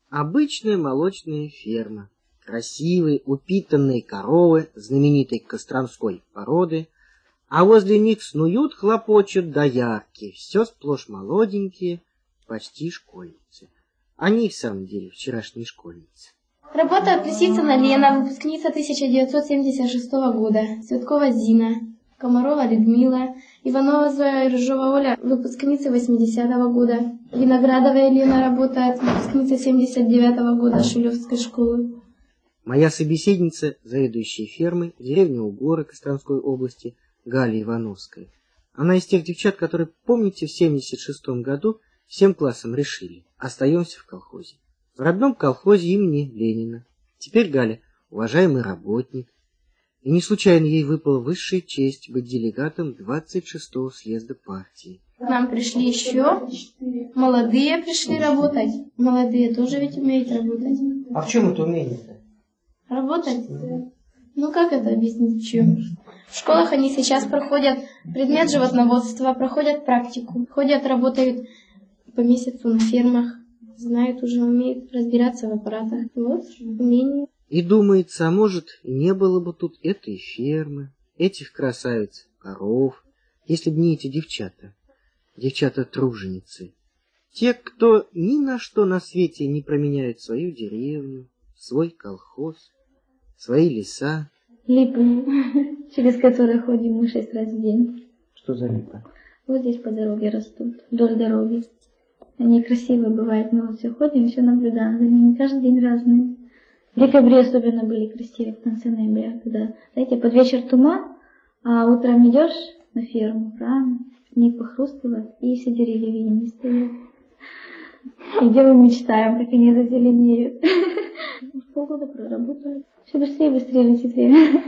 Обычная молочная ферма. Красивые, упитанные коровы знаменитой костромской породы, а возле них снуют, хлопочут доярки, все сплошь молоденькие, почти школьницы. Они в самом деле вчерашние школьницы. Работает Лисицына Лена, выпускница 1976 года, Цветкова Зина, Комарова Людмила, Иванова Зоя и Рыжова Оля, выпускница 80-го года, Виноградова Елена работает, выпускница 79-го года Шулевской школы. Моя собеседница, заведующая фермой, деревня Угоры Костромской области, Галя Ивановская. Она из тех девчат, которые, помните, в 76-м году всем классом решили: остаемся в колхозе. В родном колхозе имени Ленина. Теперь Галя уважаемый работник. И не случайно ей выпала высшая честь быть делегатом 26-го съезда партии. К нам пришли еще молодые, пришли работать. Молодые тоже ведь умеют работать. А в чем это умение-то? Работать? Ну как это объяснить, в чем? В школах они сейчас проходят предмет животноводства, проходят практику, ходят, работают по месяцу на фермах, знают уже, умеют разбираться в аппаратах. Вот, умение. И думается, а может, не было бы тут этой фермы, этих красавиц, коров, если бы не эти девчата, девчата-труженицы. Те, кто ни на что на свете не променяют свою деревню, свой колхоз, свои леса. Липы, через которые ходим мы 6 раз в день. Что за липа? Вот здесь по дороге растут, вдоль дороги. Они красивые бывают, мы вот все ходим, все наблюдаем за ними, каждый день разные. В декабре особенно были красивые, в конце ноября, когда, знаете, под вечер туман, а утром идешь на ферму, правильно, снег похрустывает, и все деревья видны стоят. И где мы мечтаем, как они зазеленеют. Полгода проработали. Все быстрее, быстрее летит время.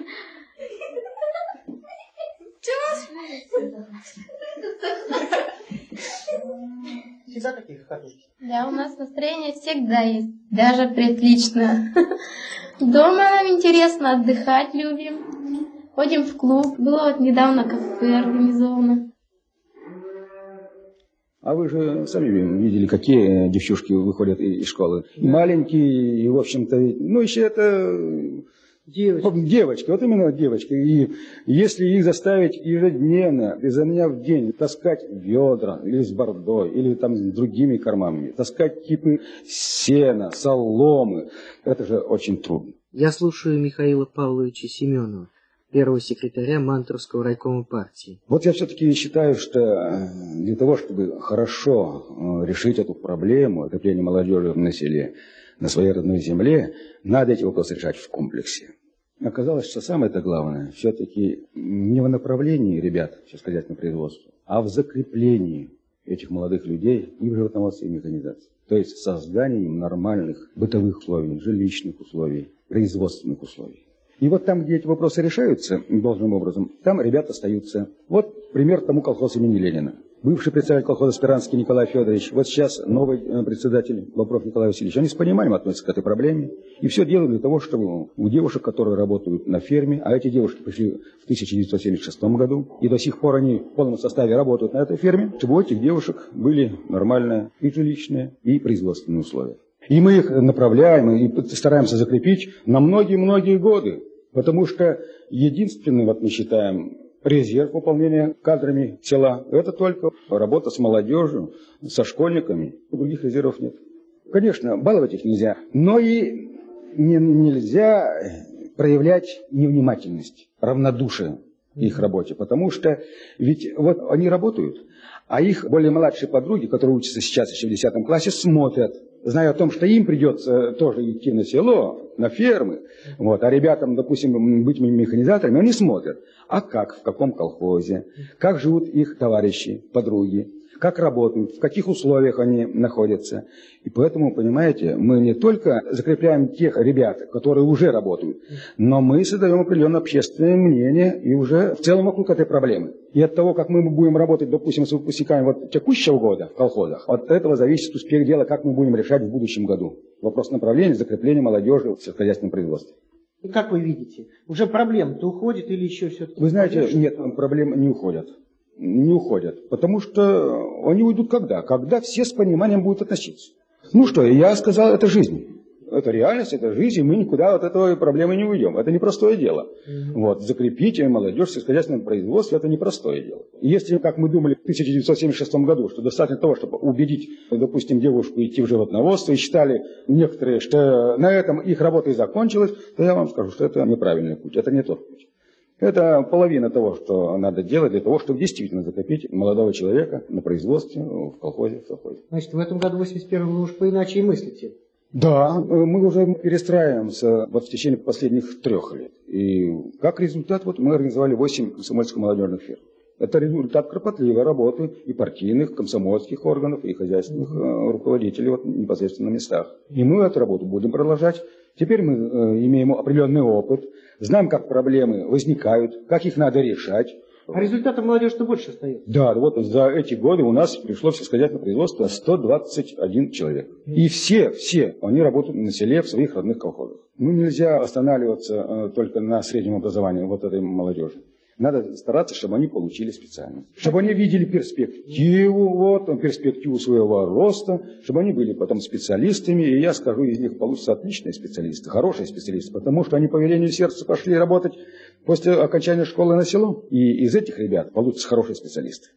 Всегда такие хохотушки? Да, у нас настроение всегда есть, даже преотлично. Дома нам интересно, отдыхать любим. Ходим в клуб. Было вот недавно кафе организовано. А вы же сами видели, какие девчушки выходят из школы. И маленькие, и, в общем-то, ну, еще это... Девочки, вот именно девочки. И если их заставить ежедневно, изо дня в день, таскать ведра, или с бордой, или там с другими кормами, таскать кипы сена, соломы, это же очень трудно. Я слушаю Михаила Павловича Семенова, первого секретаря Мантуровского райкома партии. Вот я все-таки считаю, что для того, чтобы хорошо решить эту проблему, укрепление молодежи на селе, на своей родной земле, надо эти вопросы решать в комплексе. Оказалось, что самое-то главное все-таки не в направлении ребят сельскохозяйственного производства, а в закреплении этих молодых людей и в животноводстве, и в механизации. То есть созданием нормальных бытовых условий, жилищных условий, производственных условий. И вот там, где эти вопросы решаются должным образом, там ребята остаются. Вот пример тому колхоз имени Ленина. Бывший председатель колхоза Спиранский Николай Федорович, вот сейчас новый председатель Бобров Николай Васильевич, они с пониманием относятся к этой проблеме. И все делают для того, чтобы у девушек, которые работают на ферме, а эти девушки пришли в 1976 году, и до сих пор они в полном составе работают на этой ферме, чтобы у этих девушек были нормальные и жилищные, и производственные условия. И мы их направляем и стараемся закрепить на многие-многие годы. Потому что единственный, вот мы считаем, резерв выполнения кадрами села, это только работа с молодежью, со школьниками. Других резервов нет. Конечно, баловать их нельзя, но и нельзя проявлять невнимательность, равнодушие к их работе. Потому что ведь вот они работают, а их более младшие подруги, которые учатся сейчас еще в 10 классе, смотрят, зная о том, что им придется тоже идти на село, на фермы, вот, а ребятам, допустим, быть механизаторами, они смотрят, а как, в каком колхозе, как живут их товарищи, подруги, как работают, в каких условиях они находятся. И поэтому, понимаете, мы не только закрепляем тех ребят, которые уже работают, но мы создаем определенное общественное мнение и уже в целом вокруг этой проблемы. И от того, как мы будем работать, допустим, с выпускниками вот текущего года в колхозах, от этого зависит успех дела, как мы будем решать в будущем году. Вопрос направления закрепления молодежи в сельскохозяйственном производстве. И как вы видите, уже проблема-то уходит или еще все-таки? Вы знаете, нет, проблемы не уходят. Не уходят. Потому что они уйдут когда? Когда все с пониманием будут относиться. Ну что, я сказал, это жизнь. Это реальность, это жизнь, и мы никуда от этой проблемы не уйдем. Это непростое дело. Вот, закрепить молодежь в сельскохозяйственном производстве – это непростое дело. И если, как мы думали в 1976 году, что достаточно того, чтобы убедить, допустим, девушку идти в животноводство, и считали некоторые, что на этом их работа и закончилась, то я вам скажу, что это неправильный путь, это не тот путь. Это половина того, что надо делать для того, чтобы действительно закрепить молодого человека на производстве, в колхозе, в совхозе. Значит, в этом году, 81-м, вы уж поиначе и мыслите. Да, мы уже перестраиваемся в течение последних 3 лет. И как результат, вот мы организовали 8 комсомольско-молодежных фирм. Это результат кропотливой работы и партийных, комсомольских органов, и хозяйственных руководителей вот, непосредственно на местах. И мы эту работу будем продолжать. Теперь мы имеем определенный опыт, знаем, как проблемы возникают, как их надо решать. А результатов молодежи-то больше остается. Да, вот за эти годы у нас пришло в сельскохозяйственное производство 121 человек. И все они работают на селе в своих родных колхозах. Ну, нельзя останавливаться только на среднем образовании вот этой молодежи. Надо стараться, чтобы они получили специальность. Чтобы они видели перспективу своего роста, чтобы они были потом специалистами. И я скажу, из них получатся отличные специалисты, хорошие специалисты, потому что они по велению сердца пошли работать после окончания школы на село. И из этих ребят получатся хорошие специалисты.